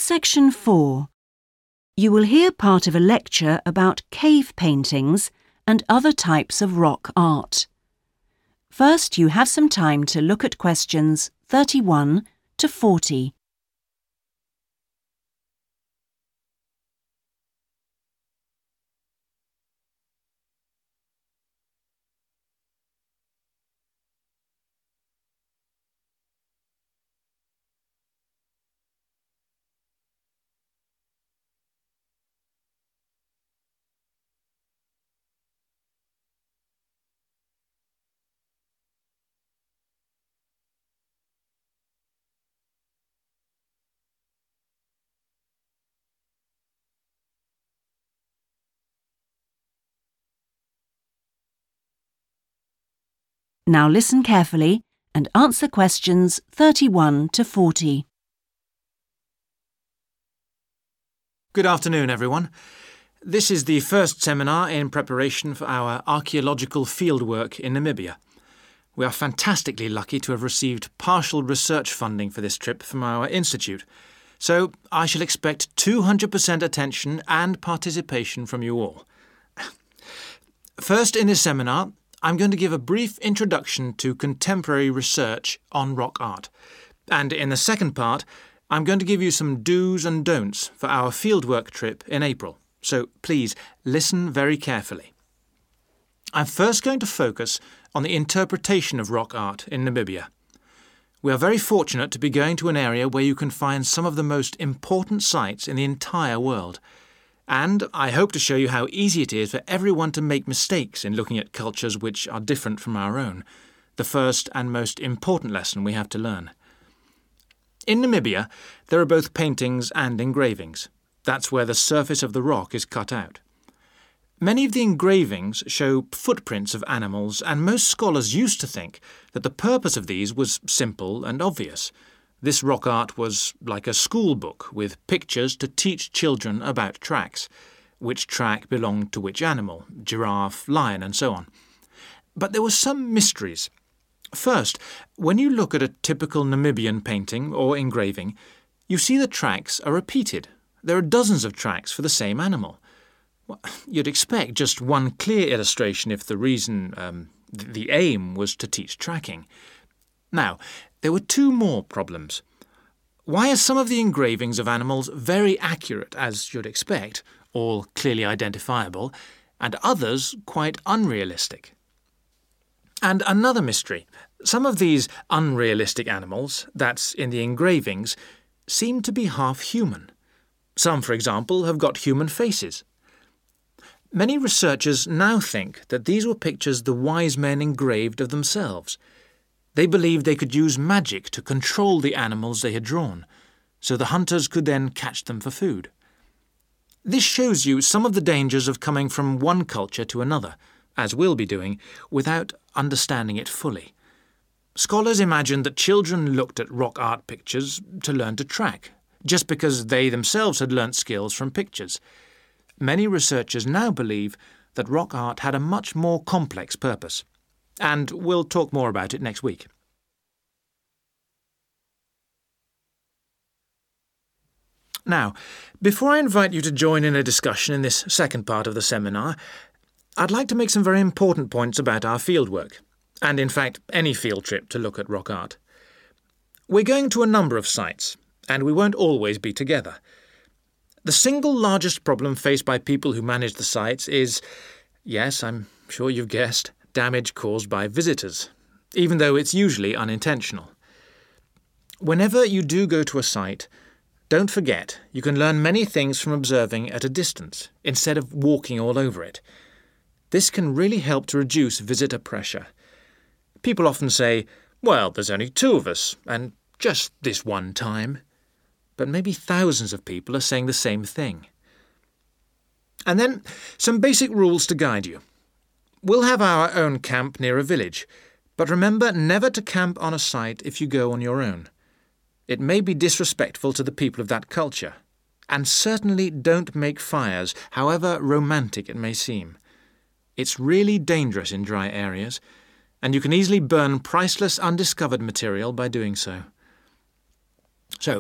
Section 4. You will hear part of a lecture about cave paintings and other types of rock art. First, you have some time to look at questions 31 to 40. Now listen carefully and answer questions 31 to 40. Good afternoon, everyone. This is the first seminar in preparation for our archaeological fieldwork in Namibia. We are fantastically lucky to have received partial research funding for this trip from our institute, so I shall expect 200% attention and participation from you all. First in this seminar, I'm going to give a brief introduction to contemporary research on rock art. And in the second part, I'm going to give you some do's and don'ts for our fieldwork trip in April. So please listen very carefully. I'm first going to focus on the interpretation of rock art in Namibia. We are very fortunate to be going to an area where you can find some of the most important sites in the entire world. And I hope to show you how easy it is for everyone to make mistakes in looking at cultures which are different from our own, the first and most important lesson we have to learn. In Namibia, there are both paintings and engravings. That's where the surface of the rock is cut out. Many of the engravings show footprints of animals, and most scholars used to think that the purpose of these was simple and obvious. This rock art was like a school book with pictures to teach children about tracks, which track belonged to which animal, giraffe, lion, and so on. But there were some mysteries. First, when you look at a typical Namibian painting or engraving, you see the tracks are repeated. There are dozens of tracks for the same animal. Well, you'd expect just one clear illustration if the aim was to teach tracking. Now, there were two more problems. Why are some of the engravings of animals very accurate, as you'd expect, all clearly identifiable, and others quite unrealistic? And another mystery. Some of these unrealistic animals, that's in the engravings, seem to be half human. Some, for example, have got human faces. Many researchers now think that these were pictures the wise men engraved of themselves. They believed they could use magic to control the animals they had drawn, so the hunters could then catch them for food. This shows you some of the dangers of coming from one culture to another, as we'll be doing, without understanding it fully. Scholars imagined that children looked at rock art pictures to learn to track, just because they themselves had learnt skills from pictures. Many researchers now believe that rock art had a much more complex purpose. And we'll talk more about it next week. Now, before I invite you to join in a discussion in this second part of the seminar, I'd like to make some very important points about our fieldwork, and in fact any field trip to look at rock art. We're going to a number of sites, and we won't always be together. The single largest problem faced by people who manage the sites is, yes, I'm sure you've guessed, damage caused by visitors, even though it's usually unintentional. Whenever you do go to a site, don't forget you can learn many things from observing at a distance, instead of walking all over it. This can really help to reduce visitor pressure. People often say, well, there's only 2 of us, and just this one time. But maybe thousands of people are saying the same thing. And then some basic rules to guide you. We'll have our own camp near a village, but remember never to camp on a site if you go on your own. It may be disrespectful to the people of that culture, and certainly don't make fires, however romantic it may seem. It's really dangerous in dry areas, and you can easily burn priceless undiscovered material by doing so. So,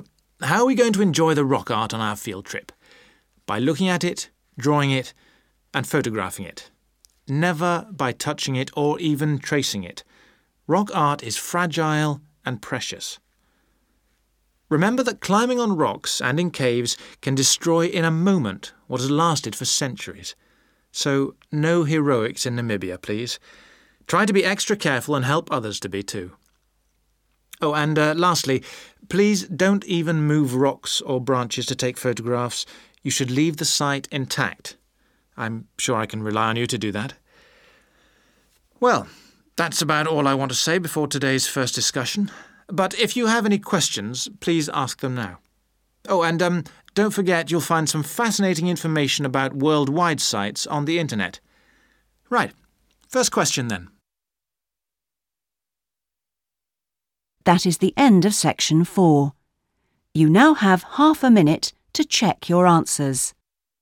how are we going to enjoy the rock art on our field trip? By looking at it, drawing it, and photographing it. Never by touching it or even tracing it. Rock art is fragile and precious. Remember that climbing on rocks and in caves can destroy in a moment what has lasted for centuries. So no heroics in Namibia, please. Try to be extra careful and help others to be too. Oh, and lastly, please don't even move rocks or branches to take photographs. You should leave the site intact. I'm sure I can rely on you to do that. Well, that's about all I want to say before today's first discussion. But if you have any questions, please ask them now. Oh, and don't forget you'll find some fascinating information about worldwide sites on the internet. Right, first question then. That is the end of section 4. You now have half a minute to check your answers.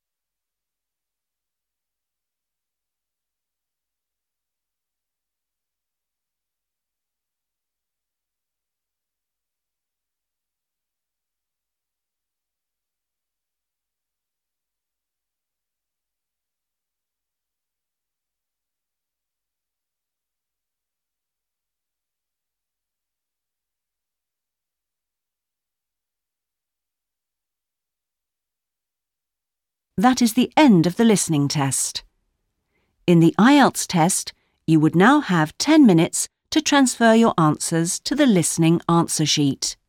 That is the end of the listening test. In the IELTS test, you would now have 10 minutes to transfer your answers to the listening answer sheet.